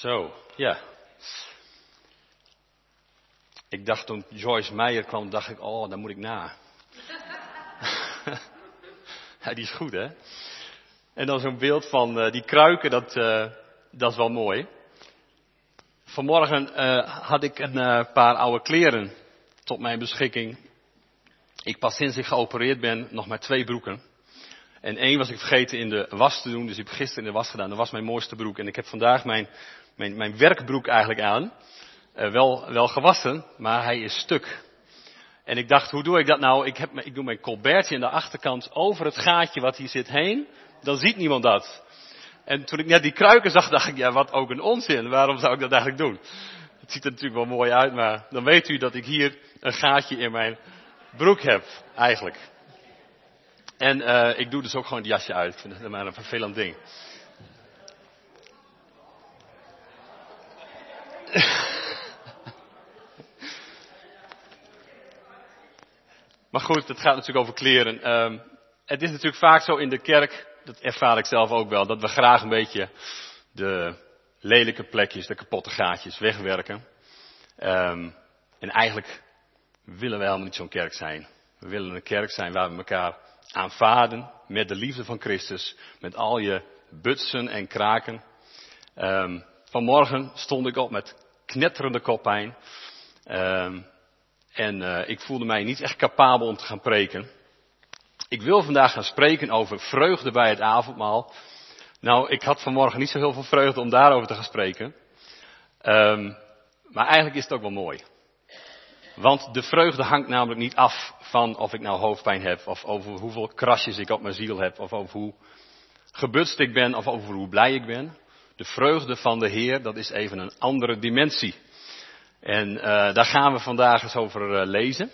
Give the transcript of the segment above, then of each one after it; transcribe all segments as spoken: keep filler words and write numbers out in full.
Zo, ja. Ik dacht toen Joyce Meyer kwam, dacht ik, oh, daar moet ik na. Ja, die is goed, hè? En dan zo'n beeld van uh, die kruiken, dat, uh, dat is wel mooi. Vanmorgen uh, had ik een uh, paar oude kleren tot mijn beschikking. Ik pas sinds ik geopereerd ben nog maar twee broeken. En één was ik vergeten in de was te doen, dus ik heb gisteren in de was gedaan. Dat was mijn mooiste broek. En ik heb vandaag mijn, mijn, mijn werkbroek eigenlijk aan. Uh, wel, wel gewassen, maar hij is stuk. En ik dacht, hoe doe ik dat nou? Ik, heb, ik doe mijn colbertje aan de achterkant over het gaatje wat hier zit heen. Dan ziet niemand dat. En toen ik net die kruiken zag, dacht ik, ja, wat ook een onzin. Waarom zou ik dat eigenlijk doen? Het ziet er natuurlijk wel mooi uit, maar dan weet u dat ik hier een gaatje in mijn broek heb, eigenlijk. En uh, ik doe dus ook gewoon het jasje uit. Ik vind het maar een vervelend ding. Maar goed, het gaat natuurlijk over kleren. Um, het is natuurlijk vaak zo in de kerk, dat ervaar ik zelf ook wel, dat we graag een beetje de lelijke plekjes, de kapotte gaatjes wegwerken. Um, en eigenlijk willen we helemaal niet zo'n kerk zijn. We willen een kerk zijn waar we elkaar aanvaarden met de liefde van Christus, met al je butsen en kraken. Um, vanmorgen stond ik op met knetterende koppijn. Um, En uh, ik voelde mij niet echt capabel om te gaan preken. Ik wil vandaag gaan spreken over vreugde bij het avondmaal. Nou, ik had vanmorgen niet zo heel veel vreugde om daarover te gaan spreken. Um, maar eigenlijk is het ook wel mooi. Want de vreugde hangt namelijk niet af van of ik nou hoofdpijn heb, of over hoeveel krasjes ik op mijn ziel heb, of over hoe gebutst ik ben, of over hoe blij ik ben. De vreugde van de Heer, dat is even een andere dimensie. En uh, daar gaan we vandaag eens over uh, lezen.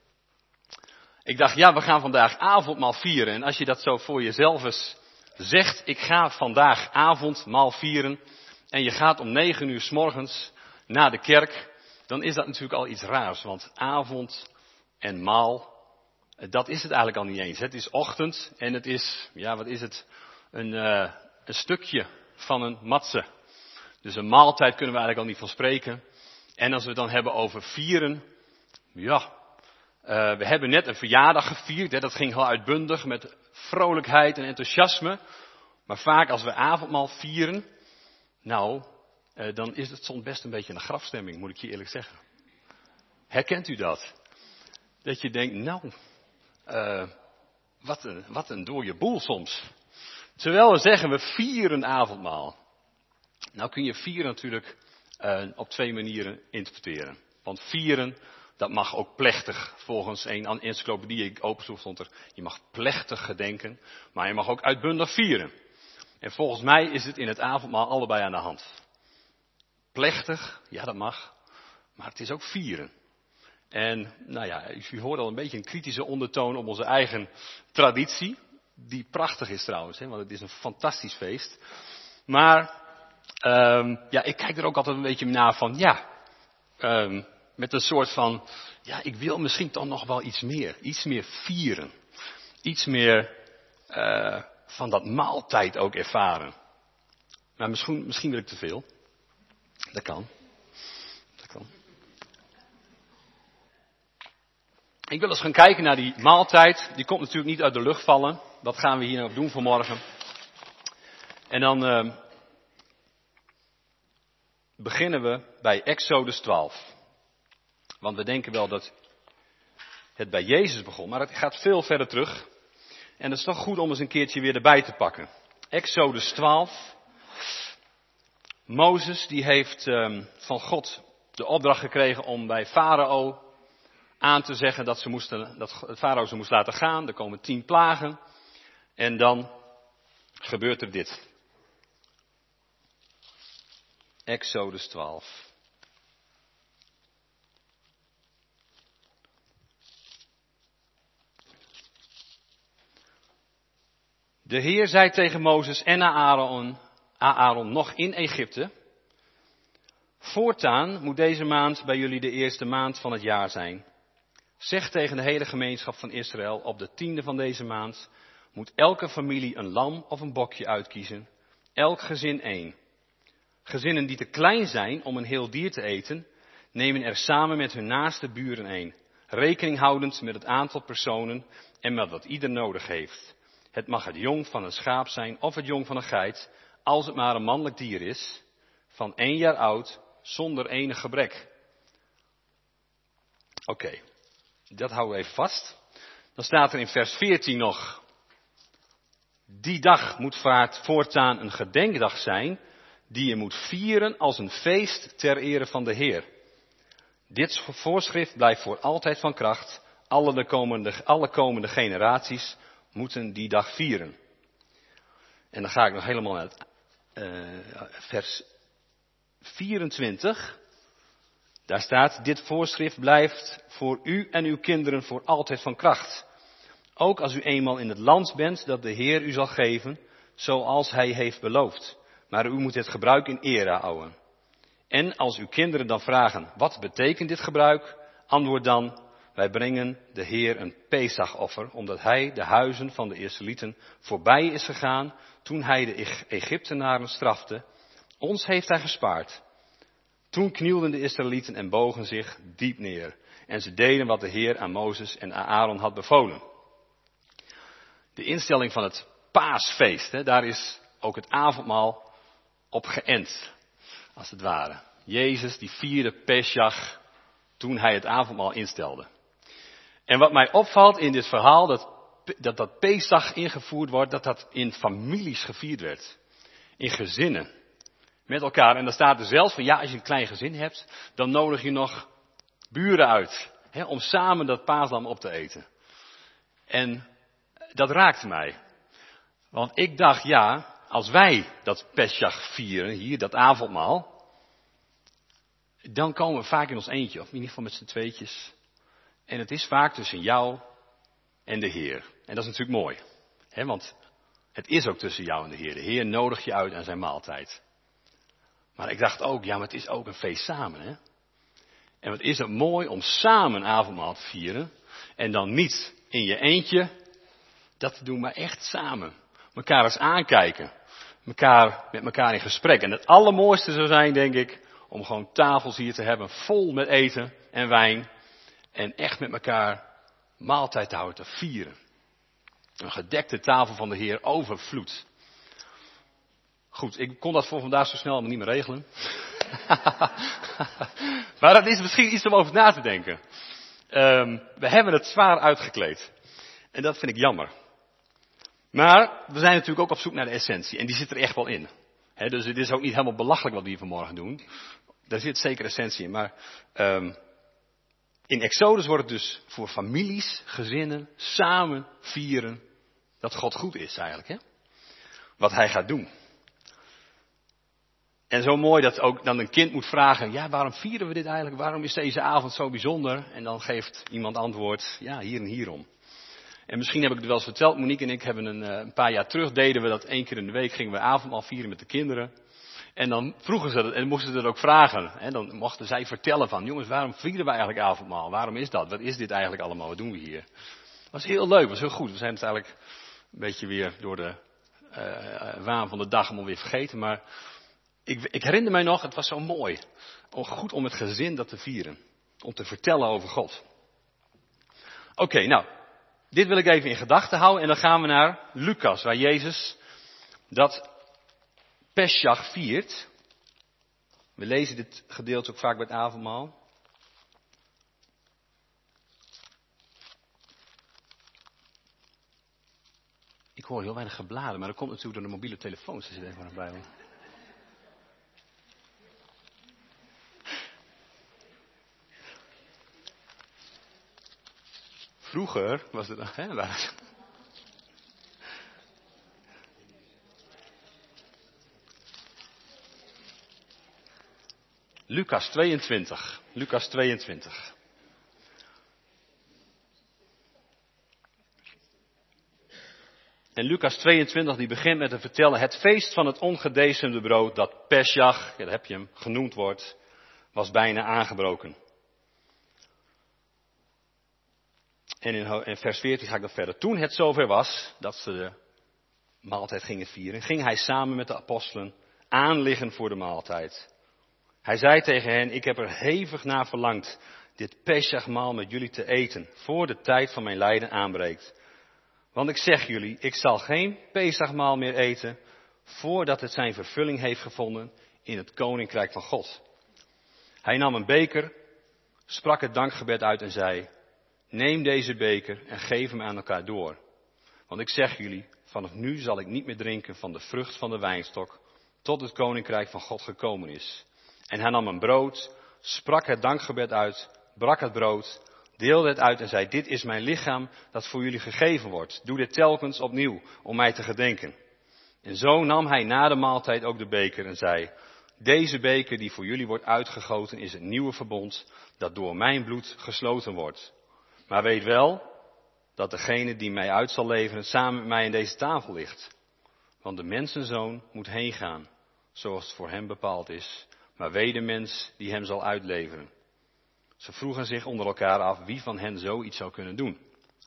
Ik dacht, ja, we gaan vandaag avondmaal vieren. En als je dat zo voor jezelf eens zegt, ik ga vandaag avondmaal vieren. En je gaat om negen uur 's morgens naar de kerk. Dan is dat natuurlijk al iets raars. Want avond en maal, dat is het eigenlijk al niet eens. Het is ochtend en het is, ja, wat is het? Een, uh, een stukje van een matse. Dus een maaltijd kunnen we eigenlijk al niet van spreken. En als we het dan hebben over vieren, ja, uh, we hebben net een verjaardag gevierd, hè, dat ging heel uitbundig met vrolijkheid en enthousiasme. Maar vaak als we avondmaal vieren, nou, uh, dan is het soms best een beetje een grafstemming, moet ik je eerlijk zeggen. Herkent u dat? Dat je denkt, nou, uh, wat een, wat een dode boel soms. Terwijl we zeggen, we vieren avondmaal. Nou kun je vieren natuurlijk Uh, op twee manieren interpreteren. Want vieren, dat mag ook plechtig. Volgens een encyclopedie die ik opensloeg stond er, je mag plechtig gedenken, maar je mag ook uitbundig vieren. En volgens mij is het in het avondmaal allebei aan de hand. Plechtig, ja dat mag, maar het is ook vieren. En nou ja, u hoort al een beetje een kritische ondertoon op onze eigen traditie, die prachtig is trouwens, hè, want het is een fantastisch feest. Maar Um, ja, ik kijk er ook altijd een beetje naar van, ja, um, met een soort van, ja, ik wil misschien toch nog wel iets meer, iets meer vieren. Iets meer uh, van dat maaltijd ook ervaren. Maar misschien, misschien wil ik te veel. Dat kan. Dat kan. Ik wil eens gaan kijken naar die maaltijd. Die komt natuurlijk niet uit de lucht vallen. Dat gaan we hier nog doen vanmorgen. En dan Uh, beginnen we bij Exodus twaalf. Want we denken wel dat het bij Jezus begon, maar het gaat veel verder terug. En het is toch goed om eens een keertje weer erbij te pakken. Exodus twaalf. Mozes die heeft um, van God de opdracht gekregen om bij Farao aan te zeggen dat, ze moesten, dat Farao ze moest laten gaan. Er komen tien plagen. En dan gebeurt er dit. Exodus twaalf. De Heer zei tegen Mozes en Aaron, Aaron nog in Egypte: voortaan moet deze maand bij jullie de eerste maand van het jaar zijn. Zeg tegen de hele gemeenschap van Israël: op de tiende van deze maand moet elke familie een lam of een bokje uitkiezen, elk gezin één. Gezinnen die te klein zijn om een heel dier te eten, nemen er samen met hun naaste buren een, rekening houdend met het aantal personen en met wat ieder nodig heeft. Het mag het jong van een schaap zijn of het jong van een geit, als het maar een mannelijk dier is, van één jaar oud, zonder enig gebrek. Oké, okay, dat houden we even vast. Dan staat er in vers veertien nog, die dag moet voortaan een gedenkdag zijn, die je moet vieren als een feest ter ere van de Heer. Dit voorschrift blijft voor altijd van kracht. Alle, de komende, alle komende generaties moeten die dag vieren. En dan ga ik nog helemaal naar het, uh, vers vierentwintig. Daar staat, dit voorschrift blijft voor u en uw kinderen voor altijd van kracht. Ook als u eenmaal in het land bent dat de Heer u zal geven, zoals hij heeft beloofd. Maar u moet het gebruik in ere houden. En als uw kinderen dan vragen, wat betekent dit gebruik? Antwoord dan, wij brengen de Heer een Pesachoffer, omdat hij de huizen van de Israëlieten voorbij is gegaan toen hij de Egyptenaren strafte. Ons heeft hij gespaard. Toen knielden de Israëlieten en bogen zich diep neer. En ze deden wat de Heer aan Mozes en aan Aaron had bevolen. De instelling van het paasfeest, hè, daar is ook het avondmaal op geënt, als het ware. Jezus die vierde Pesach toen hij het avondmaal instelde. En wat mij opvalt in dit verhaal, dat dat, dat Pesach ingevoerd wordt, dat dat in families gevierd werd. In gezinnen. Met elkaar. En dan staat er zelfs van, ja, als je een klein gezin hebt, dan nodig je nog buren uit. Hè, om samen dat paaslam op te eten. En dat raakte mij. Want ik dacht, ja, als wij dat Pesach vieren, hier, dat avondmaal, dan komen we vaak in ons eentje, of in ieder geval met z'n tweetjes. En het is vaak tussen jou en de Heer. En dat is natuurlijk mooi. Hè, want het is ook tussen jou en de Heer. De Heer nodigt je uit aan zijn maaltijd. Maar ik dacht ook, ja, maar het is ook een feest samen, hè. En wat is het mooi om samen avondmaal te vieren. En dan niet in je eentje. Dat te doen, maar echt samen. Mekaar eens aankijken. Mekaar, met elkaar in gesprek. En het allermooiste zou zijn, denk ik, om gewoon tafels hier te hebben vol met eten en wijn. En echt met elkaar maaltijd te houden, te vieren. Een gedekte tafel van de Heer overvloedt. Goed, ik kon dat voor vandaag zo snel allemaal niet meer regelen. Maar dat is misschien iets om over na te denken. Um, we hebben het zwaar uitgekleed. En dat vind ik jammer. Maar we zijn natuurlijk ook op zoek naar de essentie. En die zit er echt wel in. He, dus het is ook niet helemaal belachelijk wat we hier vanmorgen doen. Daar zit zeker essentie in. Maar um, in Exodus wordt het dus voor families, gezinnen, samen vieren dat God goed is eigenlijk. Hè? Wat hij gaat doen. En zo mooi dat ook dan een kind moet vragen, ja, waarom vieren we dit eigenlijk? Waarom is deze avond zo bijzonder? En dan geeft iemand antwoord, ja, hier en hierom. En misschien heb ik het wel eens verteld, Monique en ik hebben een, een paar jaar terug, deden we dat één keer in de week, gingen we avondmaal vieren met de kinderen. En dan vroegen ze dat en moesten ze dat ook vragen. En dan mochten zij vertellen van, jongens, waarom vieren we eigenlijk avondmaal? Waarom is dat? Wat is dit eigenlijk allemaal? Wat doen we hier? Het was heel leuk, het was heel goed. We zijn het eigenlijk een beetje weer door de uh, waan van de dag allemaal weer vergeten, maar Ik, ik herinner mij nog, het was zo mooi. Goed om het gezin dat te vieren. Om te vertellen over God. Oké, okay, nou. Dit wil ik even in gedachten houden. En dan gaan we naar Lucas. Waar Jezus dat Pesach viert. We lezen dit gedeelte ook vaak bij het avondmaal. Ik hoor heel weinig gebladen. Maar dat komt natuurlijk door de mobiele telefoons. Er zit even nog bij me. Vroeger was het, hè, waar... Lucas tweeëntwintig. Lucas tweeëntwintig. En Lucas tweeëntwintig die begint met te vertellen, het feest van het ongedecemde brood, dat Pesach, ja, dat heb je hem genoemd wordt, was bijna aangebroken. En in, in vers veertien ga ik dan verder. Toen het zover was dat ze de maaltijd gingen vieren, ging hij samen met de apostelen aanliggen voor de maaltijd. Hij zei tegen hen, ik heb er hevig naar verlangd dit Pesachmaal met jullie te eten, voor de tijd van mijn lijden aanbreekt. Want ik zeg jullie, ik zal geen Pesachmaal meer eten, voordat het zijn vervulling heeft gevonden in het koninkrijk van God. Hij nam een beker, sprak het dankgebed uit en zei, neem deze beker en geef hem aan elkaar door. Want ik zeg jullie, vanaf nu zal ik niet meer drinken van de vrucht van de wijnstok, tot het koninkrijk van God gekomen is. En hij nam een brood, sprak het dankgebed uit, brak het brood, deelde het uit en zei, dit is mijn lichaam dat voor jullie gegeven wordt. Doe dit telkens opnieuw om mij te gedenken. En zo nam hij na de maaltijd ook de beker en zei, deze beker die voor jullie wordt uitgegoten is het nieuwe verbond dat door mijn bloed gesloten wordt. Maar weet wel dat degene die mij uit zal leveren samen met mij aan deze tafel ligt. Want de mensenzoon moet heen gaan, zoals het voor hem bepaald is. Maar wee de mens die hem zal uitleveren. Ze vroegen zich onder elkaar af wie van hen zoiets zou kunnen doen.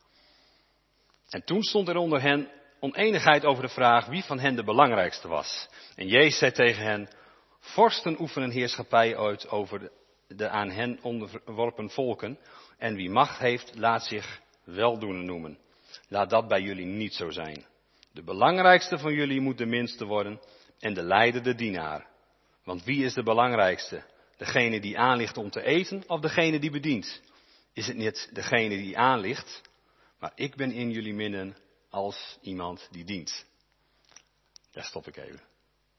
En toen stond er onder hen oneenigheid over de vraag wie van hen de belangrijkste was. En Jezus zei tegen hen, vorsten oefenen heerschappij uit over de, de aan hen onderworpen volken. En wie macht heeft, laat zich weldoener noemen. Laat dat bij jullie niet zo zijn. De belangrijkste van jullie moet de minste worden en de leider de dienaar. Want wie is de belangrijkste? Degene die aanligt om te eten of degene die bedient? Is het niet degene die aanligt? Maar ik ben in jullie midden als iemand die dient. Daar stop ik even.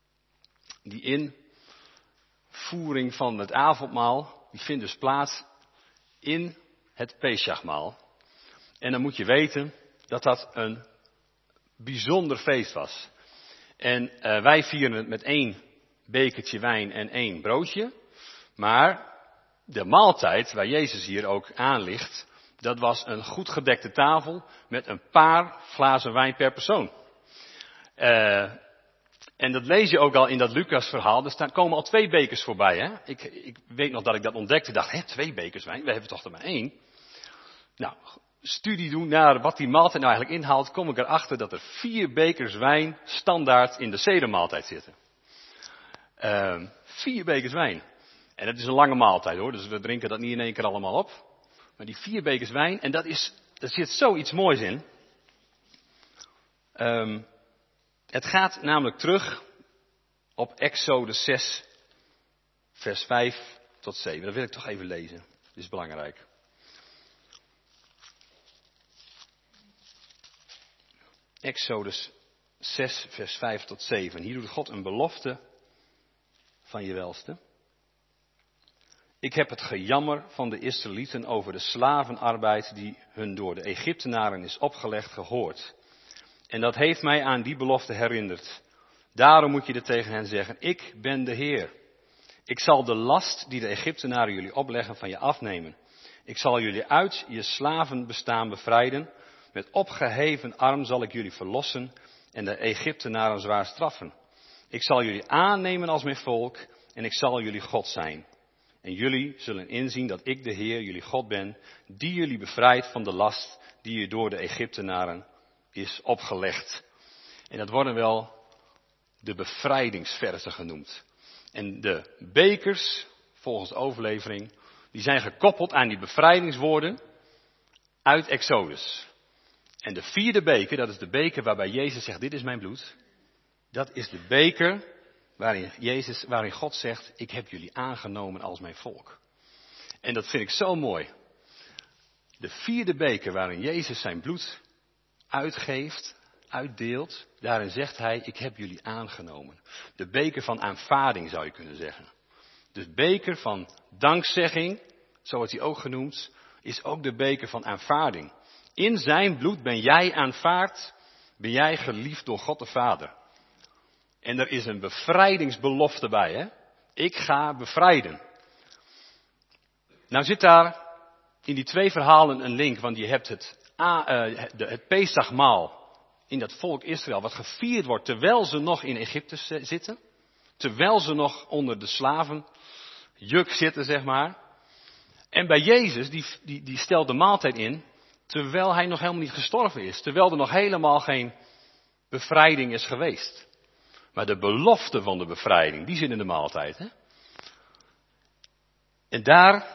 Die invoering van het avondmaal, die vindt dus plaats in het Pesachmaal. En dan moet je weten dat dat een bijzonder feest was. En uh, wij vieren het met één bekertje wijn en één broodje. Maar de maaltijd waar Jezus hier ook aanligt, dat was een goed gedekte tafel met een paar glazen wijn per persoon. Uh, en dat lees je ook al in dat Lucas verhaal. Er staan, komen al twee bekers voorbij. Hè? Ik, ik weet nog dat ik dat ontdekte. Ik dacht, hè, twee bekers wijn? We hebben toch er maar één? Nou, studie doen naar wat die maaltijd nou eigenlijk inhoudt, kom ik erachter dat er vier bekers wijn standaard in de sedermaaltijd zitten. Uh, vier bekers wijn. En dat is een lange maaltijd hoor, dus we drinken dat niet in één keer allemaal op. Maar die vier bekers wijn, en dat is, er zit zoiets moois in. Um, het gaat namelijk terug op Exodus zes, vers vijf tot zeven. Dat wil ik toch even lezen, dat is belangrijk. Exodus zes, vers vijf tot zeven. Hier doet God een belofte van je welste. Ik heb het gejammer van de Israëlieten over de slavenarbeid die hun door de Egyptenaren is opgelegd gehoord. En dat heeft mij aan die belofte herinnerd. Daarom moet je er tegen hen zeggen, ik ben de Heer. Ik zal de last die de Egyptenaren jullie opleggen van je afnemen. Ik zal jullie uit je slavenbestaan bevrijden. Met opgeheven arm zal ik jullie verlossen en de Egyptenaren zwaar straffen. Ik zal jullie aannemen als mijn volk en ik zal jullie God zijn. En jullie zullen inzien dat ik de Heer, jullie God ben, die jullie bevrijdt van de last die je door de Egyptenaren is opgelegd. En dat worden wel de bevrijdingsversen genoemd. En de bekers, volgens de overlevering, die zijn gekoppeld aan die bevrijdingswoorden uit Exodus. En de vierde beker, dat is de beker waarbij Jezus zegt, dit is mijn bloed. Dat is de beker waarin, Jezus, waarin God zegt, ik heb jullie aangenomen als mijn volk. En dat vind ik zo mooi. De vierde beker waarin Jezus zijn bloed uitgeeft, uitdeelt, daarin zegt hij, ik heb jullie aangenomen. De beker van aanvaarding zou je kunnen zeggen. De beker van dankzegging, zo wordt hij ook genoemd, is ook de beker van aanvaarding. In zijn bloed ben jij aanvaard, ben jij geliefd door God de Vader. En er is een bevrijdingsbelofte bij, hè? Ik ga bevrijden. Nou zit daar in die twee verhalen een link, want je hebt het, uh, het Pesachmaal in dat volk Israël, wat gevierd wordt terwijl ze nog in Egypte zitten. Terwijl ze nog onder de slavenjuk zitten, zeg maar. En bij Jezus, die, die, die stelt de maaltijd in, terwijl hij nog helemaal niet gestorven is. Terwijl er nog helemaal geen bevrijding is geweest. Maar de belofte van de bevrijding, die zit in de maaltijd. Hè? En daar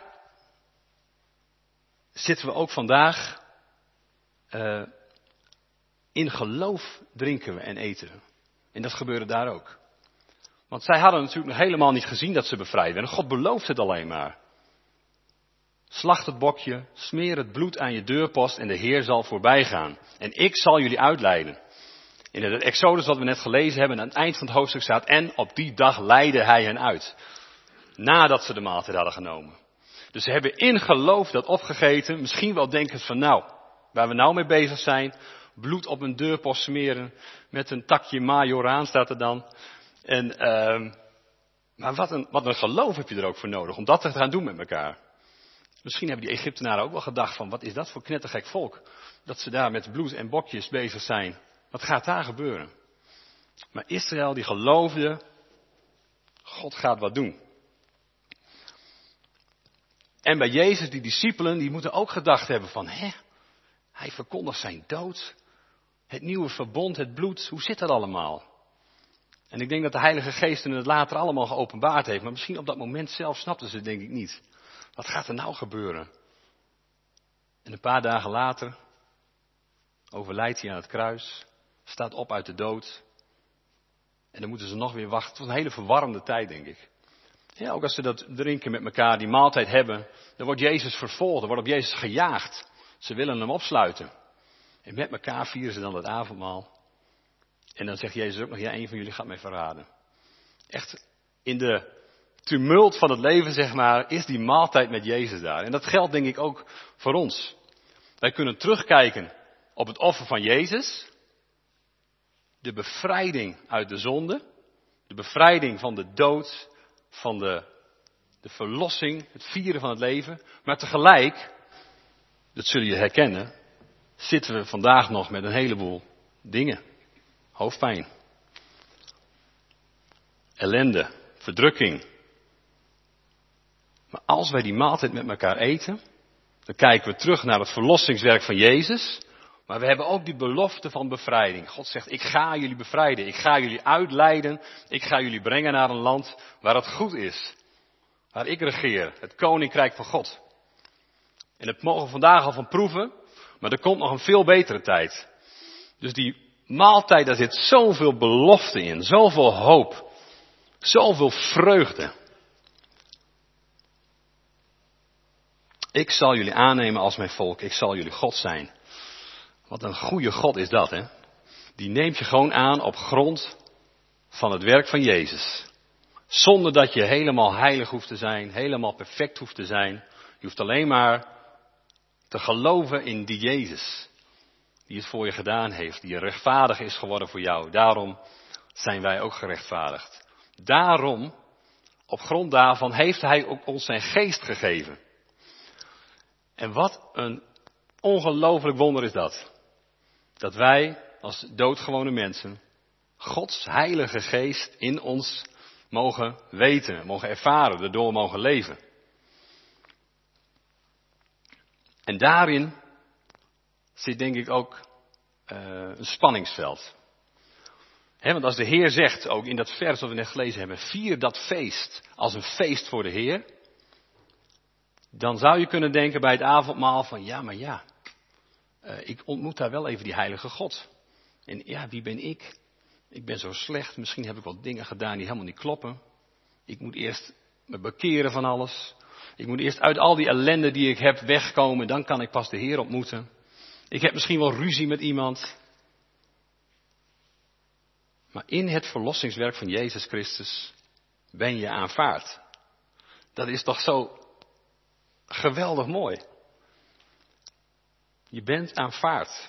zitten we ook vandaag. Uh, in geloof drinken we en eten we. En dat gebeurde daar ook. Want zij hadden natuurlijk nog helemaal niet gezien dat ze bevrijd werden. God belooft het alleen maar. Slacht het bokje, smeer het bloed aan je deurpost en de Heer zal voorbij gaan. En ik zal jullie uitleiden. In het Exodus wat we net gelezen hebben, aan het eind van het hoofdstuk staat, en op die dag leidde hij hen uit. Nadat ze de maaltijd hadden genomen. Dus ze hebben in geloof dat opgegeten, misschien wel denkend van nou, waar we nou mee bezig zijn, bloed op een deurpost smeren, met een takje majoraan staat er dan. En, uh, maar wat een, wat een geloof heb je er ook voor nodig, om dat te gaan doen met elkaar. Misschien hebben die Egyptenaren ook wel gedacht van, wat is dat voor knettergek volk, dat ze daar met bloed en bokjes bezig zijn. Wat gaat daar gebeuren? Maar Israël die geloofde, God gaat wat doen. En bij Jezus, die discipelen, die moeten ook gedacht hebben van, hè, hij verkondigt zijn dood. Het nieuwe verbond, het bloed, hoe zit dat allemaal? En ik denk dat de Heilige Geest het later allemaal geopenbaard heeft. Maar misschien op dat moment zelf snapten ze het denk ik niet. Wat gaat er nou gebeuren? En een paar dagen later overlijdt hij aan het kruis. Staat op uit de dood. En dan moeten ze nog weer wachten. Het was een hele verwarrende tijd denk ik. Ja, ook als ze dat drinken met elkaar, die maaltijd hebben. Dan wordt Jezus vervolgd, er wordt op Jezus gejaagd. Ze willen hem opsluiten. En met elkaar vieren ze dan het avondmaal. En dan zegt Jezus ook nog, ja, een van jullie gaat mij verraden. Echt in de tumult van het leven, zeg maar, is die maaltijd met Jezus daar. En dat geldt denk ik ook voor ons. Wij kunnen terugkijken op het offer van Jezus. De bevrijding uit de zonde. De bevrijding van de dood. Van de, de verlossing. Het vieren van het leven. Maar tegelijk, dat zullen je herkennen, zitten we vandaag nog met een heleboel dingen. Hoofdpijn. Ellende. Verdrukking. Maar als wij die maaltijd met elkaar eten, dan kijken we terug naar het verlossingswerk van Jezus. Maar we hebben ook die belofte van bevrijding. God zegt, ik ga jullie bevrijden. Ik ga jullie uitleiden. Ik ga jullie brengen naar een land waar het goed is. Waar ik regeer. Het koninkrijk van God. En dat mogen we vandaag al van proeven. Maar er komt nog een veel betere tijd. Dus die maaltijd, daar zit zoveel belofte in. Zoveel hoop. Zoveel vreugde. Ik zal jullie aannemen als mijn volk. Ik zal jullie God zijn. Wat een goede God is dat, hè? Die neemt je gewoon aan op grond van het werk van Jezus. Zonder dat je helemaal heilig hoeft te zijn. Helemaal perfect hoeft te zijn. Je hoeft alleen maar te geloven in die Jezus. Die het voor je gedaan heeft. Die rechtvaardig is geworden voor jou. Daarom zijn wij ook gerechtvaardigd. Daarom, op grond daarvan, heeft hij ook ons zijn geest gegeven. En wat een ongelooflijk wonder is dat. Dat wij, als doodgewone mensen, Gods heilige geest in ons mogen weten, mogen ervaren, erdoor mogen leven. En daarin zit denk ik ook uh, een spanningsveld. He, want als de Heer zegt, ook in dat vers dat we net gelezen hebben, vier dat feest als een feest voor de Heer. Dan zou je kunnen denken bij het avondmaal van, ja maar ja, uh, ik ontmoet daar wel even die heilige God. En ja, wie ben ik? Ik ben zo slecht, misschien heb ik wat dingen gedaan die helemaal niet kloppen. Ik moet eerst me bekeren van alles. Ik moet eerst uit al die ellende die ik heb wegkomen, dan kan ik pas de Heer ontmoeten. Ik heb misschien wel ruzie met iemand. Maar in het verlossingswerk van Jezus Christus ben je aanvaard. Dat is toch zo geweldig mooi. Je bent aanvaard.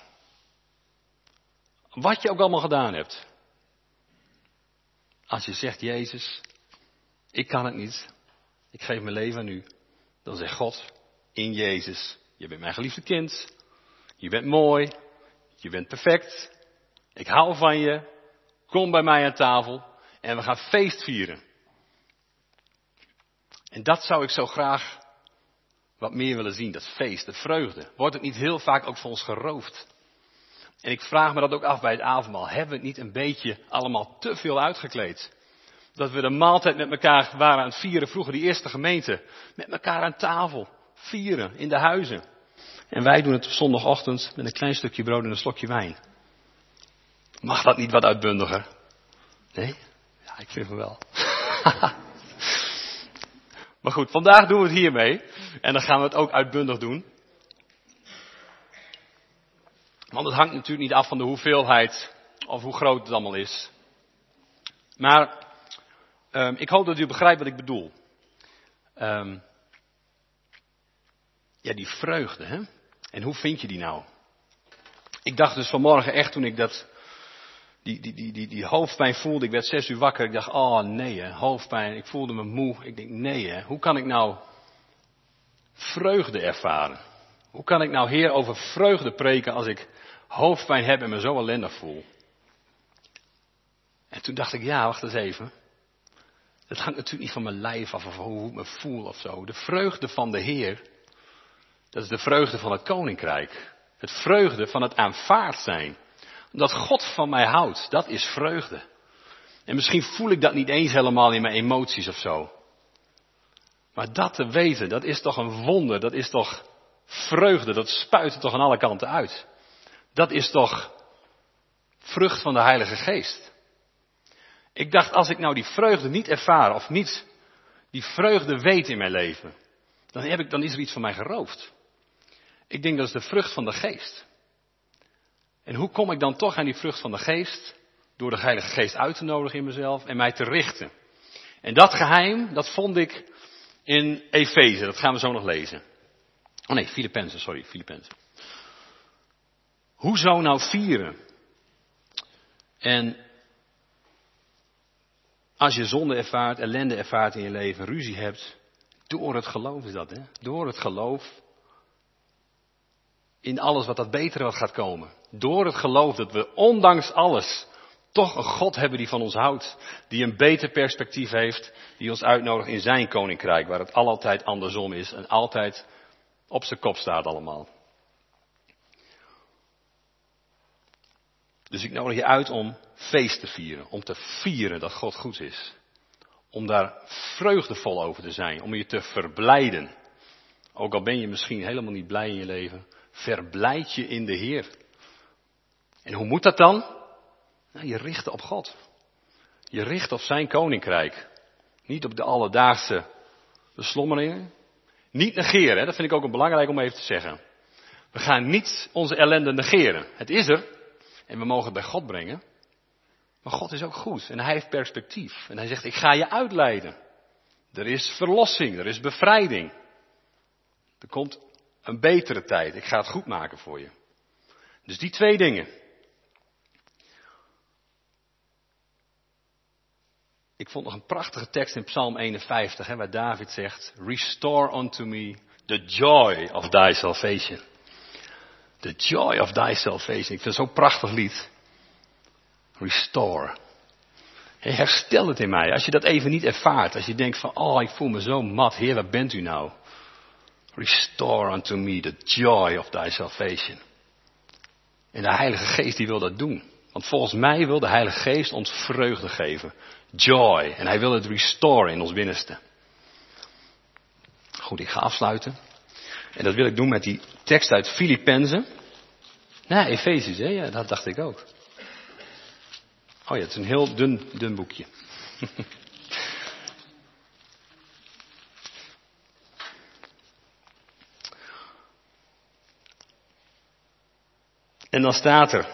Wat je ook allemaal gedaan hebt. Als je zegt, Jezus, ik kan het niet. Ik geef mijn leven aan u. Dan zegt God in Jezus, je bent mijn geliefde kind. Je bent mooi. Je bent perfect. Ik hou van je. Kom bij mij aan tafel. En we gaan feest vieren. En dat zou ik zo graag wat meer willen zien. Dat feest, de vreugde. Wordt het niet heel vaak ook voor ons geroofd? En ik vraag me dat ook af bij het avondmaal. Hebben we het niet een beetje allemaal te veel uitgekleed? Dat we de maaltijd met elkaar waren aan het vieren, vroeger die eerste gemeente. Met elkaar aan tafel, vieren, in de huizen. En wij doen het op zondagochtend met een klein stukje brood en een slokje wijn. Mag dat niet wat uitbundiger? Nee? Ja, ik vind het wel. Maar goed, vandaag doen we het hiermee. En dan gaan we het ook uitbundig doen. Want het hangt natuurlijk niet af van de hoeveelheid of hoe groot het allemaal is. Maar um, ik hoop dat u begrijpt wat ik bedoel. Um, ja, die vreugde, hè? En hoe vind je die nou? Ik dacht dus vanmorgen echt toen ik dat, die, die, die, die, die hoofdpijn voelde. Ik werd zes uur wakker. Ik dacht, oh nee hè, hoofdpijn. Ik voelde me moe. Ik denk, nee hè, hoe kan ik nou vreugde ervaren? Hoe kan ik nou, Heer, over vreugde preken als ik hoofdpijn heb en me zo ellendig voel? En toen dacht ik, ja, wacht eens even. Het hangt natuurlijk niet van mijn lijf af of hoe ik me voel of zo. De vreugde van de Heer, dat is de vreugde van het koninkrijk. Het vreugde van het aanvaard zijn. Dat God van mij houdt, dat is vreugde. En misschien voel ik dat niet eens helemaal in mijn emoties of zo. Maar dat te weten, dat is toch een wonder, dat is toch vreugde, dat spuit er toch aan alle kanten uit. Dat is toch vrucht van de Heilige Geest. Ik dacht, als ik nou die vreugde niet ervaar of niet die vreugde weet in mijn leven, dan, heb ik, dan is er iets van mij geroofd. Ik denk dat is de vrucht van de Geest. En hoe kom ik dan toch aan die vrucht van de Geest? Door de Heilige Geest uit te nodigen in mezelf en mij te richten. En dat geheim, dat vond ik in Efeze, dat gaan we zo nog lezen. Oh nee, Filippenzen, sorry, Filippenzen. Hoe zou nou vieren? En als je zonde ervaart, ellende ervaart in je leven, ruzie hebt, door het geloof is dat, hè? Door het geloof in alles wat dat betere wat gaat komen. Door het geloof dat we ondanks alles toch een God hebben die van ons houdt. Die een beter perspectief heeft, die ons uitnodigt in zijn koninkrijk, waar het altijd andersom is en altijd op zijn kop staat allemaal. Dus ik nodig je uit om feest te vieren, om te vieren dat God goed is. Om daar vreugdevol over te zijn, om je te verblijden. Ook al ben je misschien helemaal niet blij in je leven, verblijd je in de Heer. En hoe moet dat dan? Nou, je richt op God. Je richt op zijn koninkrijk. Niet op de alledaagse beslommeringen. Niet negeren, hè? Dat vind ik ook een belangrijk om even te zeggen. We gaan niet onze ellende negeren. Het is er. En we mogen het bij God brengen. Maar God is ook goed. En hij heeft perspectief. En hij zegt, ik ga je uitleiden. Er is verlossing. Er is bevrijding. Er komt een betere tijd. Ik ga het goed maken voor je. Dus die twee dingen. Ik vond nog een prachtige tekst in Psalm eenenvijftig, hè, waar David zegt, restore unto me the joy of thy salvation. The joy of thy salvation. Ik vind het zo'n prachtig lied. Restore. Hey, herstel het in mij. Als je dat even niet ervaart. Als je denkt van, oh, ik voel me zo mat. Heer, waar bent u nou? Restore unto me the joy of thy salvation. En de Heilige Geest die wil dat doen. Want volgens mij wil de Heilige Geest ons vreugde geven. Joy. En hij wil het restore in ons binnenste. Goed, ik ga afsluiten. En dat wil ik doen met die tekst uit Filippenzen. Nou, Efeziërs, hè? Ja, dat dacht ik ook. Oh ja, het is een heel dun, dun boekje. En dan staat er,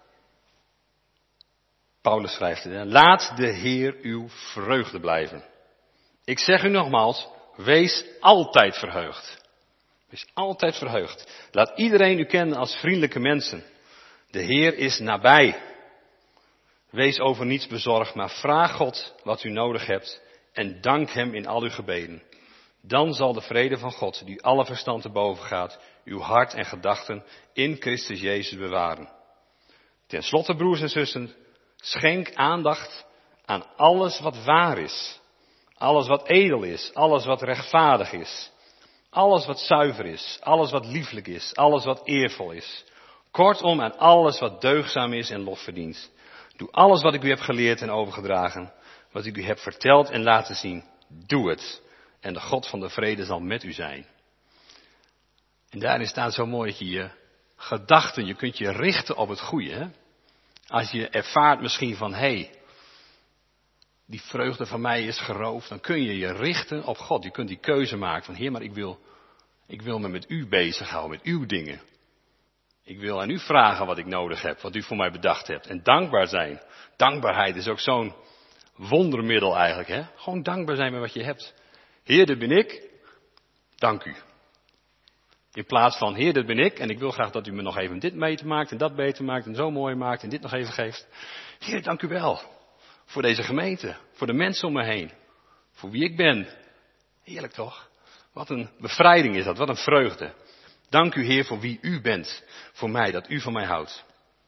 Paulus schrijft het, hè, laat de Heer uw vreugde blijven. Ik zeg u nogmaals, wees altijd verheugd. Wees altijd verheugd. Laat iedereen u kennen als vriendelijke mensen. De Heer is nabij. Wees over niets bezorgd, maar vraag God wat u nodig hebt en dank hem in al uw gebeden. Dan zal de vrede van God, die alle verstand te boven gaat, uw hart en gedachten in Christus Jezus bewaren. Ten slotte, broers en zussen, schenk aandacht aan alles wat waar is. Alles wat edel is, alles wat rechtvaardig is. Alles wat zuiver is, alles wat lieflijk is, alles wat eervol is. Kortom, aan alles wat deugdzaam is en lof verdient. Doe alles wat ik u heb geleerd en overgedragen. Wat ik u heb verteld en laten zien. Doe het. En de God van de vrede zal met u zijn. En daarin staat zo mooi dat je je gedachten, je kunt je richten op het goede. Hè? Als je ervaart misschien van, hé, hey, die vreugde van mij is geroofd. Dan kun je je richten op God. Je kunt die keuze maken van, Heer, maar ik wil, ik wil me met u bezighouden, met uw dingen. Ik wil aan u vragen wat ik nodig heb, wat u voor mij bedacht hebt. En dankbaar zijn. Dankbaarheid is ook zo'n wondermiddel eigenlijk. Hè? Gewoon dankbaar zijn met wat je hebt. Heer, dit ben ik. Dank u. In plaats van, Heer, dit ben ik. En ik wil graag dat u me nog even dit beter maakt en dat beter maakt en zo mooi maakt en dit nog even geeft. Heer, dank u wel. Voor deze gemeente. Voor de mensen om me heen. Voor wie ik ben. Heerlijk toch? Wat een bevrijding is dat. Wat een vreugde. Dank u, Heer, voor wie u bent. Voor mij, dat u van mij houdt.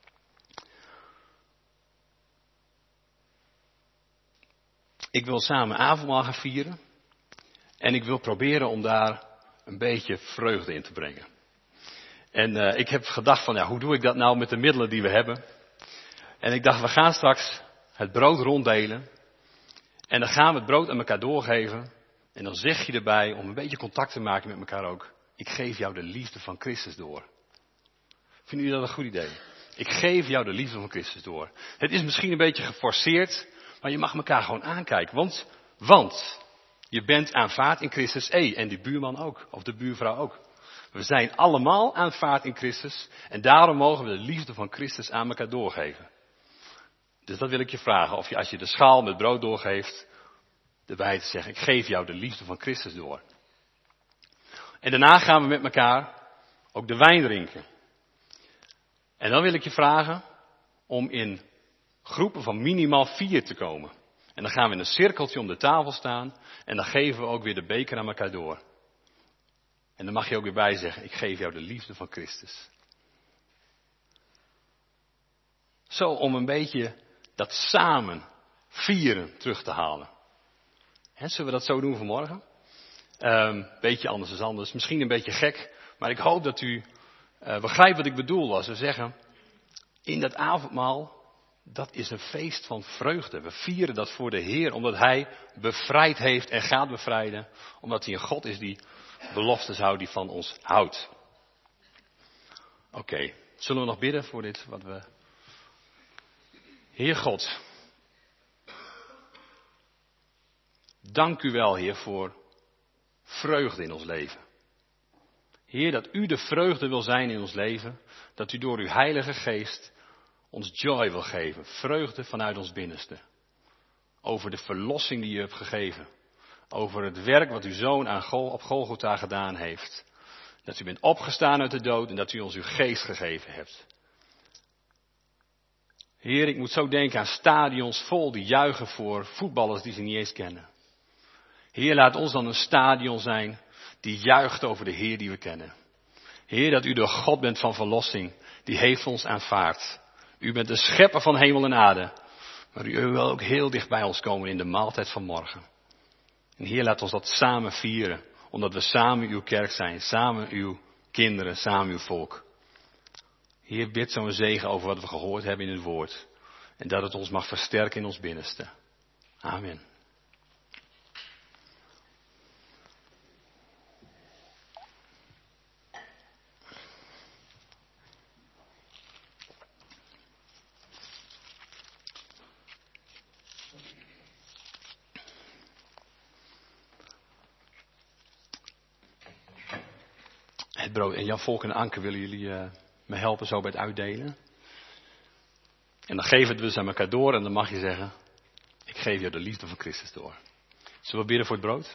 Ik wil samen avondmaal gaan vieren. En ik wil proberen om daar een beetje vreugde in te brengen. En uh, ik heb gedacht van, ja, hoe doe ik dat nou met de middelen die we hebben? En ik dacht, we gaan straks het brood ronddelen. En dan gaan we het brood aan elkaar doorgeven. En dan zeg je erbij, om een beetje contact te maken met elkaar ook. Ik geef jou de liefde van Christus door. Vinden jullie dat een goed idee? Ik geef jou de liefde van Christus door. Het is misschien een beetje geforceerd, maar je mag elkaar gewoon aankijken. Want, want, je bent aanvaard in Christus. Hé, en die buurman ook, of de buurvrouw ook. We zijn allemaal aanvaard in Christus. En daarom mogen we de liefde van Christus aan elkaar doorgeven. Dus dat wil ik je vragen, of je als je de schaal met brood doorgeeft, erbij te zeggen, ik geef jou de liefde van Christus door. En daarna gaan we met elkaar ook de wijn drinken. En dan wil ik je vragen om in groepen van minimaal vier te komen. En dan gaan we in een cirkeltje om de tafel staan. En dan geven we ook weer de beker aan elkaar door. En dan mag je ook weer bij zeggen, ik geef jou de liefde van Christus. Zo om een beetje dat samen vieren terug te halen. He, zullen we dat zo doen vanmorgen? Um, beetje anders is anders. Misschien een beetje gek. Maar ik hoop dat u uh, begrijpt wat ik bedoel als we zeggen, in dat avondmaal, dat is een feest van vreugde. We vieren dat voor de Heer, omdat Hij bevrijd heeft en gaat bevrijden. Omdat Hij een God is die beloftes houdt, die van ons houdt. Oké, okay. Zullen we nog bidden voor dit wat we... Heer God, dank u wel, Heer, voor vreugde in ons leven. Heer, dat u de vreugde wil zijn in ons leven, dat u door uw Heilige Geest ons joy wil geven, vreugde vanuit ons binnenste. Over de verlossing die u hebt gegeven, over het werk wat uw Zoon aan Gol- op Golgotha gedaan heeft. Dat u bent opgestaan uit de dood en dat u ons uw geest gegeven hebt. Heer, ik moet zo denken aan stadions vol die juichen voor voetballers die ze niet eens kennen. Heer, laat ons dan een stadion zijn die juicht over de Heer die we kennen. Heer, dat u de God bent van verlossing, die heeft ons aanvaard. U bent de schepper van hemel en aarde, maar u wil ook heel dicht bij ons komen in de maaltijd van morgen. En Heer, laat ons dat samen vieren, omdat we samen uw kerk zijn, samen uw kinderen, samen uw volk. Heer, bid zo'n zegen over wat we gehoord hebben in het woord. En dat het ons mag versterken in ons binnenste. Amen. Het brood. En Jan Volk en Anke, willen jullie uh, me helpen zo bij het uitdelen? En dan geven we het dus aan elkaar door en dan mag je zeggen, ik geef je de liefde van Christus door. Zullen we bidden voor het brood?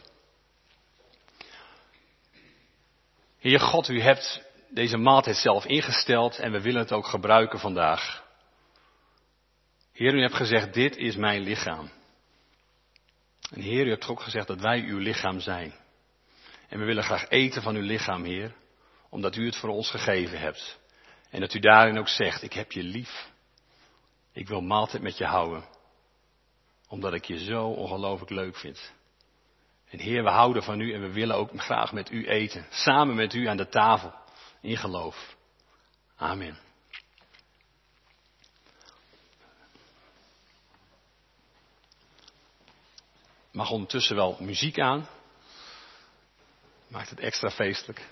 Heer God, u hebt deze maaltijd zelf ingesteld en we willen het ook gebruiken vandaag. Heer, u hebt gezegd, dit is mijn lichaam. En Heer, u hebt ook gezegd dat wij uw lichaam zijn. En we willen graag eten van uw lichaam, Heer, omdat u het voor ons gegeven hebt. En dat u daarin ook zegt, ik heb je lief. Ik wil maaltijd met je houden. Omdat ik je zo ongelooflijk leuk vind. En Heer, we houden van u en we willen ook graag met u eten. Samen met u aan de tafel. In geloof. Amen. Mag ondertussen wel muziek aan. Maakt het extra feestelijk.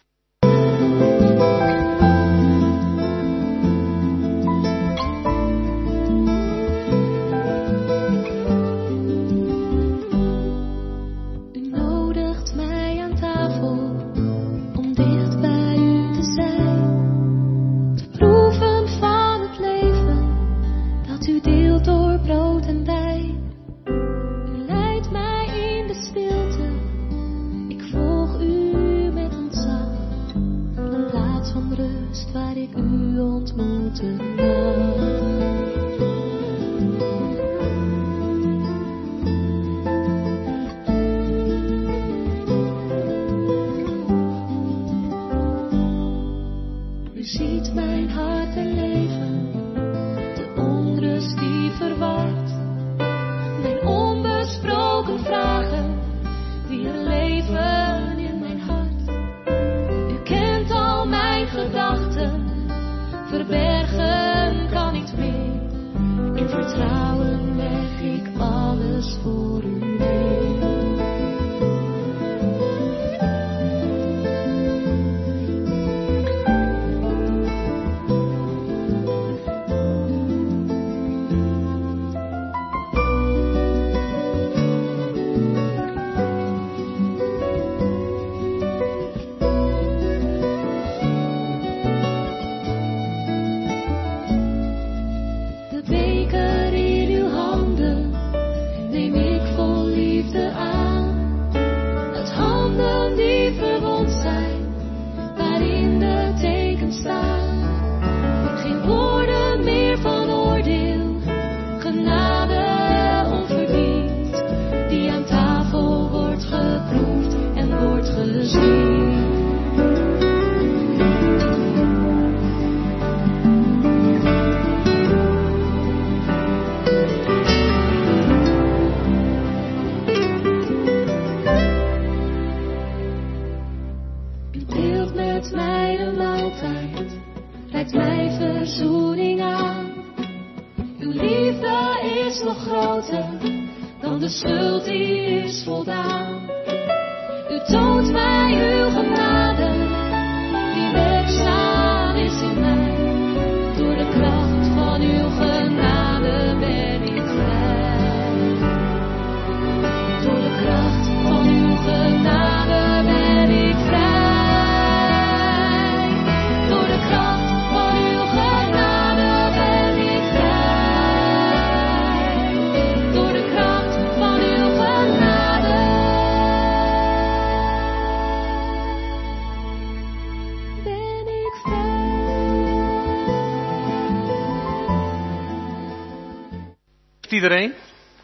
Iedereen?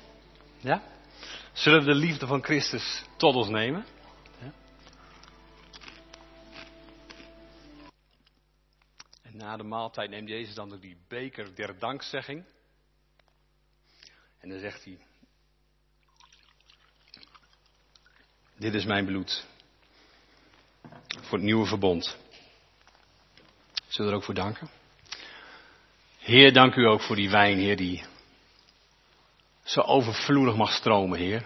Ja? Zullen we de liefde van Christus tot ons nemen? Ja? En na de maaltijd neemt Jezus dan ook die beker der dankzegging. En dan zegt hij: dit is mijn bloed. Voor het nieuwe verbond. Zullen we er ook voor danken? Heer, dank u ook voor die wijn, Heer, die zo overvloedig mag stromen, Heer.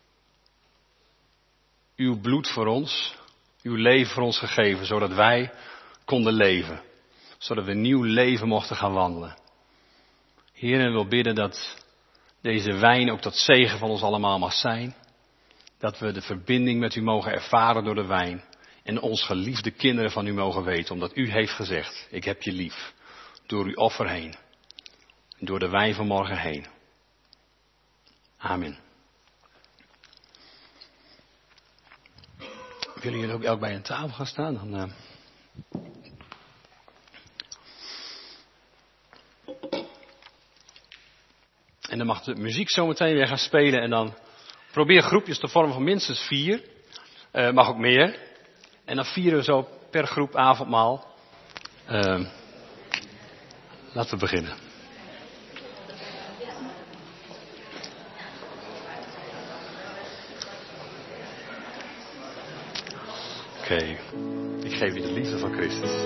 Uw bloed voor ons, uw leven voor ons gegeven, zodat wij konden leven. Zodat we een nieuw leven mochten gaan wandelen. Heer, en wil bidden dat deze wijn ook tot zegen van ons allemaal mag zijn. Dat we de verbinding met u mogen ervaren door de wijn. En ons geliefde kinderen van u mogen weten, omdat u heeft gezegd: ik heb je lief. Door uw offer heen. Door de wijn van morgen heen. Amen. Willen jullie ook elk bij een tafel gaan staan? Dan, uh... En dan mag de muziek zo meteen weer gaan spelen. En dan probeer groepjes te vormen van minstens vier. Uh, mag ook meer. En dan vieren we zo per groep avondmaal. Uh, laten we beginnen. Oké, okay. Ik geef je de liefde van Christus.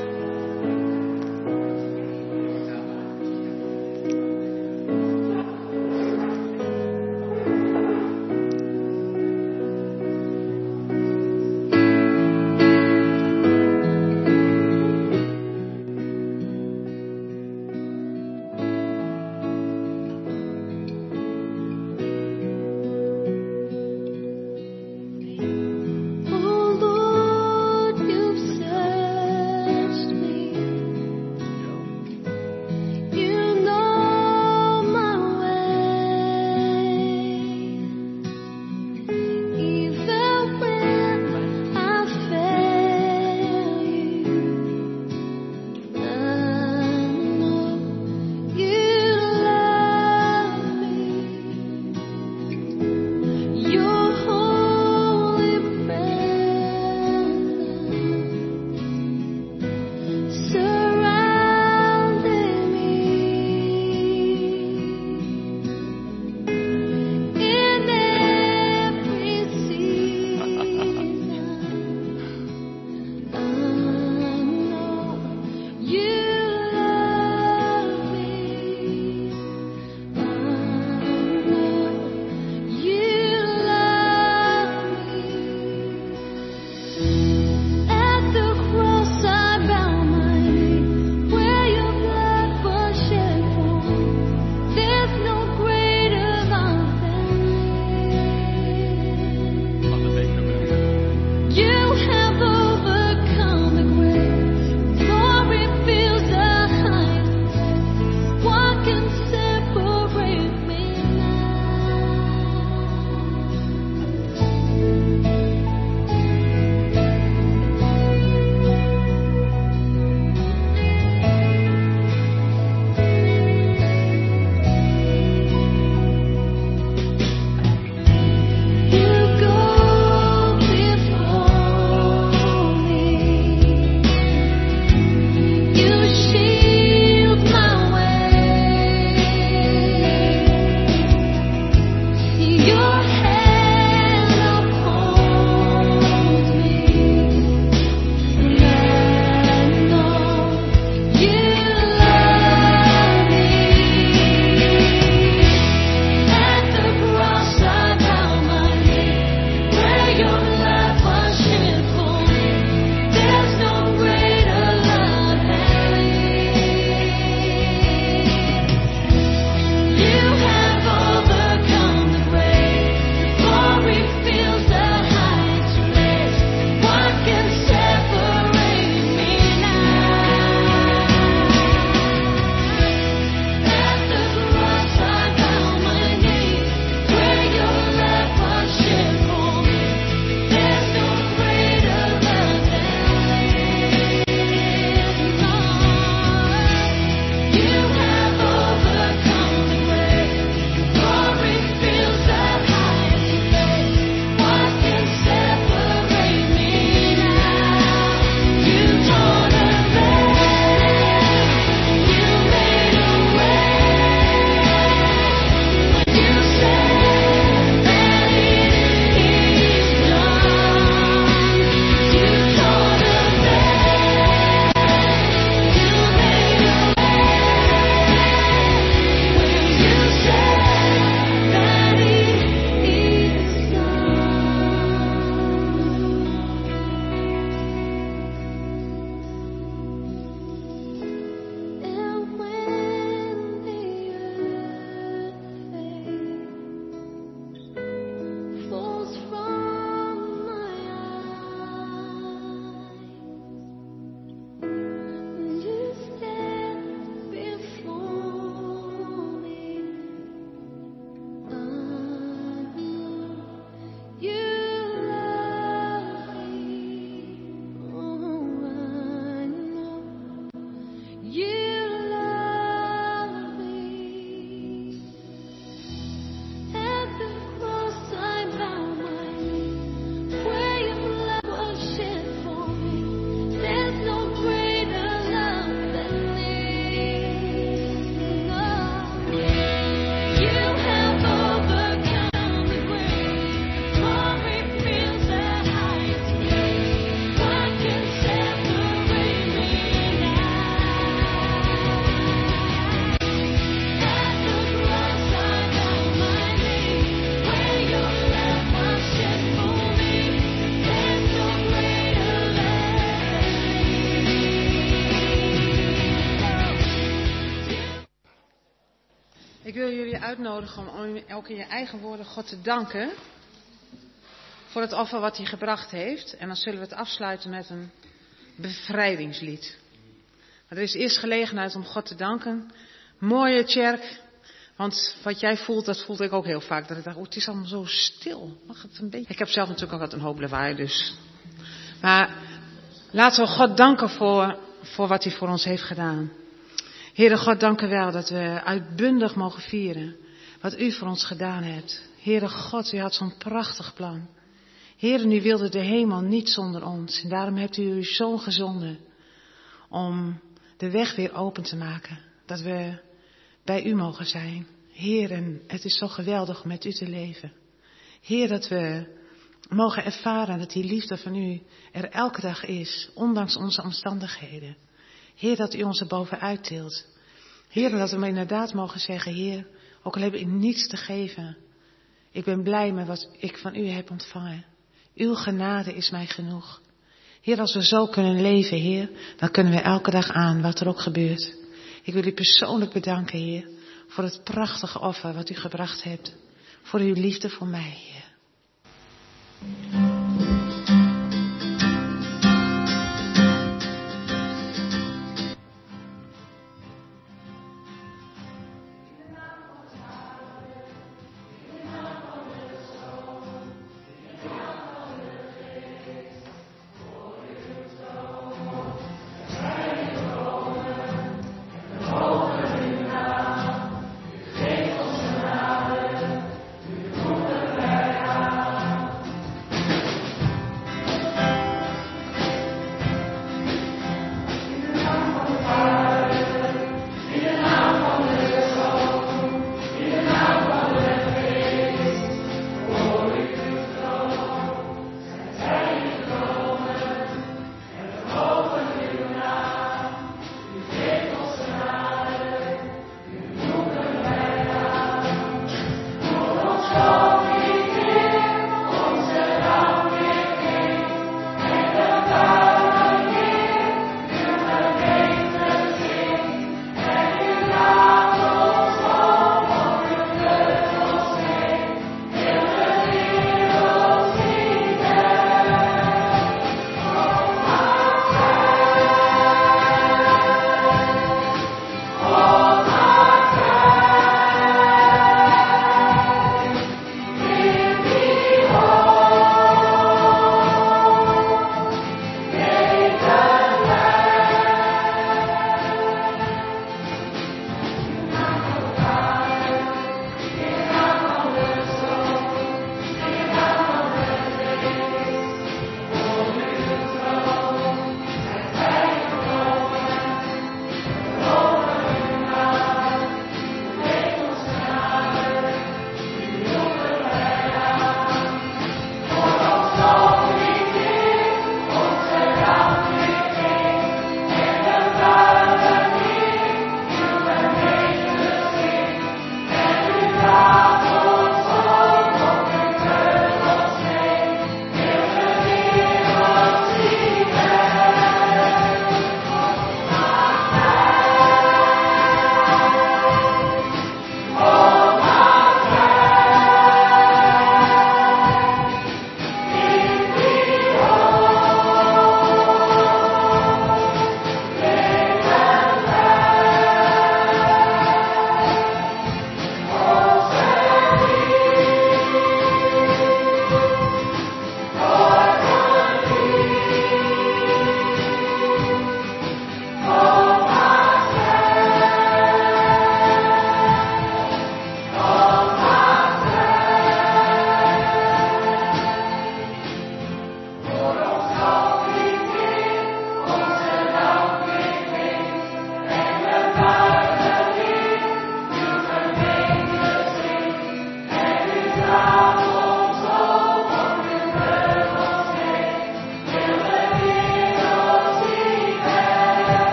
je uitnodigen om ook in je eigen woorden God te danken voor het offer wat hij gebracht heeft. En dan zullen we het afsluiten met een bevrijdingslied. Maar er is eerst gelegenheid om God te danken. Mooie Tjerk, want wat jij voelt, dat voelde ik ook heel vaak. Dat ik dacht, oh, het is allemaal zo stil. Mag het een beetje? Ik heb zelf natuurlijk ook wat een hoop lawaai, dus. Maar laten we God danken voor, voor wat hij voor ons heeft gedaan. Heere God, dank u wel dat we uitbundig mogen vieren wat u voor ons gedaan hebt. Heere God, u had zo'n prachtig plan. Heere, u wilde de hemel niet zonder ons. En daarom hebt u uw zoon gezonden om de weg weer open te maken. Dat we bij u mogen zijn. Heer, het is zo geweldig om met u te leven. Heer, dat we mogen ervaren dat die liefde van u er elke dag is, ondanks onze omstandigheden. Heer, dat u ons er bovenuit tilt. Heer, dat we inderdaad mogen zeggen, Heer, ook al heb ik niets te geven, ik ben blij met wat ik van u heb ontvangen. Uw genade is mij genoeg. Heer, als we zo kunnen leven, Heer, dan kunnen we elke dag aan wat er ook gebeurt. Ik wil u persoonlijk bedanken, Heer, voor het prachtige offer wat u gebracht hebt. Voor uw liefde voor mij, Heer.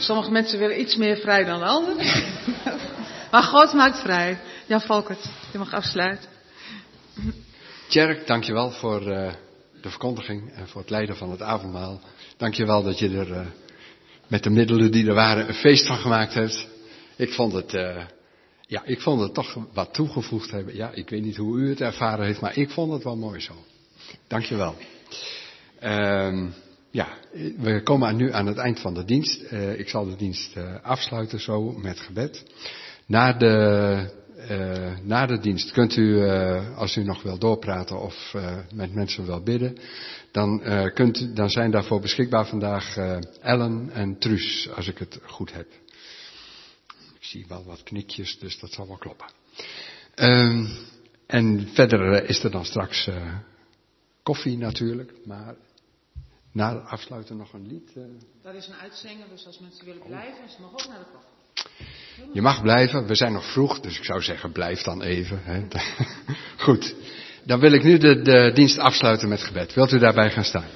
Sommige mensen willen iets meer vrij dan anderen. Maar God maakt vrij. Jan Volkert, je mag afsluiten. Tjerk, dankjewel voor uh, de verkondiging en voor het leiden van het avondmaal. Dankjewel dat je er uh, met de middelen die er waren een feest van gemaakt hebt. Ik vond het, uh, ja, ik vond het toch wat toegevoegd hebben. Ja, ik weet niet hoe u het ervaren heeft, maar ik vond het wel mooi zo. Dankjewel. Um, ja, we komen nu aan het eind van de dienst. Uh, ik zal de dienst uh, afsluiten zo met gebed. Na de... Uh, na de dienst kunt u, uh, als u nog wil doorpraten of uh, met mensen wil bidden, dan, uh, kunt u, dan zijn daarvoor beschikbaar vandaag uh, Ellen en Truus, als ik het goed heb. Ik zie wel wat knikjes, dus dat zal wel kloppen. Uh, en verder uh, is er dan straks uh, koffie natuurlijk, maar na het afsluiten nog een lied. Uh... Dat is een uitzingen, dus als mensen willen blijven, ze mogen ook naar de koffie. Je mag blijven, we zijn nog vroeg, dus ik zou zeggen blijf dan even. Hè. Goed, dan wil ik nu de, de dienst afsluiten met gebed. Wilt u daarbij gaan staan?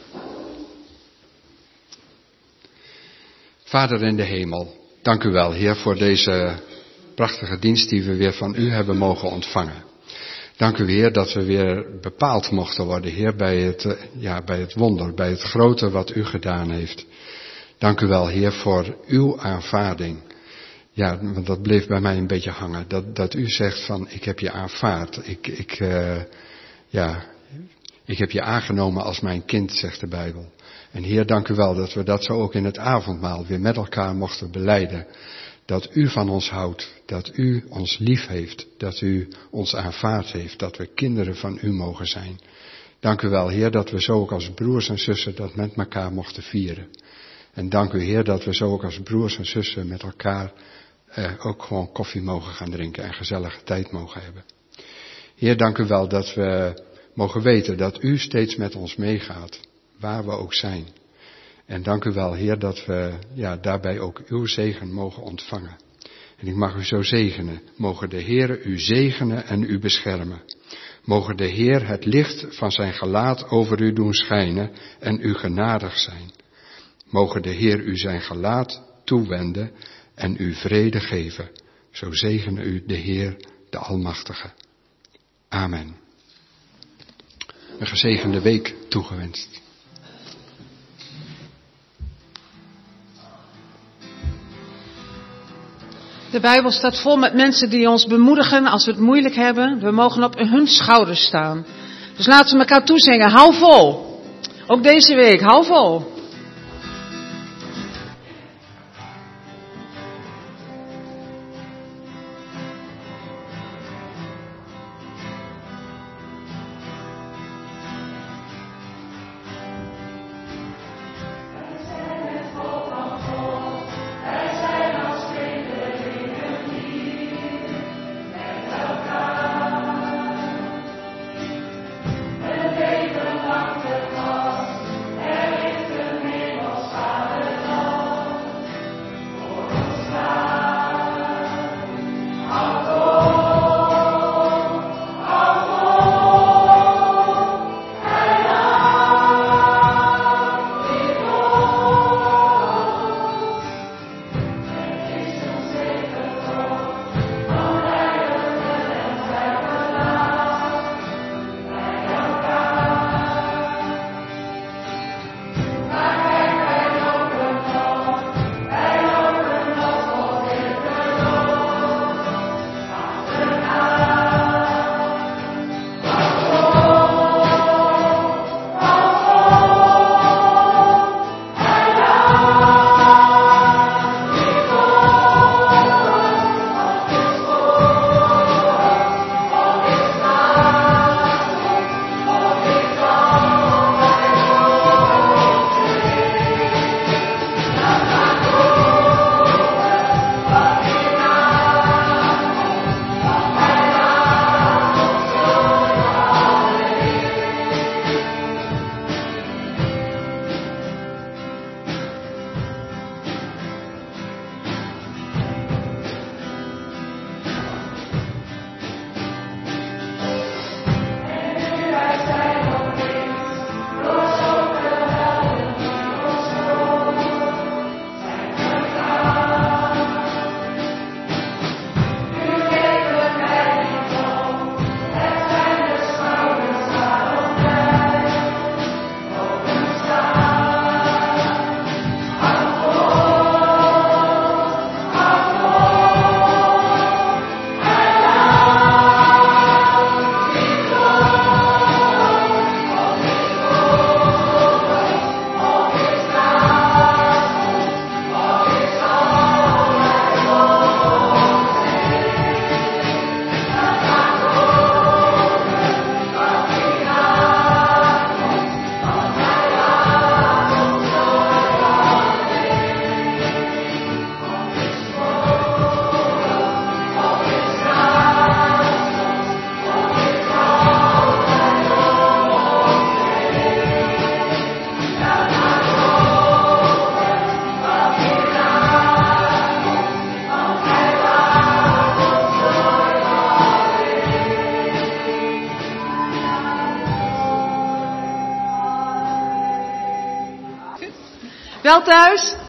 Vader in de hemel, dank u wel, Heer, voor deze prachtige dienst die we weer van u hebben mogen ontvangen. Dank u, Heer, dat we weer bepaald mochten worden, Heer, bij het, ja, bij het wonder, bij het grote wat u gedaan heeft. Dank u wel, Heer, voor uw aanvaarding. Ja, want dat bleef bij mij een beetje hangen. Dat, dat u zegt van, ik heb je aanvaard. Ik, ik, uh, ja, ik heb je aangenomen als mijn kind, zegt de Bijbel. En Heer, dank u wel dat we dat zo ook in het avondmaal weer met elkaar mochten belijden. Dat u van ons houdt, dat u ons lief heeft, dat u ons aanvaard heeft, dat we kinderen van u mogen zijn. Dank u wel, Heer, dat we zo ook als broers en zussen dat met elkaar mochten vieren. En dank u, Heer, dat we zo ook als broers en zussen met elkaar eh, ook gewoon koffie mogen gaan drinken en gezellige tijd mogen hebben. Heer, dank u wel dat we mogen weten dat u steeds met ons meegaat, waar we ook zijn. En dank u wel, Heer, dat we ja, daarbij ook uw zegen mogen ontvangen. En ik mag u zo zegenen. Mogen de Heer u zegenen en u beschermen. Mogen de Heer het licht van zijn gelaat over u doen schijnen en u genadig zijn. Mogen de Heer u zijn gelaat toewenden en u vrede geven. Zo zegene u de Heer, de Almachtige. Amen. Een gezegende week toegewenst. De Bijbel staat vol met mensen die ons bemoedigen als we het moeilijk hebben. We mogen op hun schouders staan. Dus laten we elkaar toezingen. Hou vol. Ook deze week. Hou vol. Leven lang te gast, er is een Wel thuis?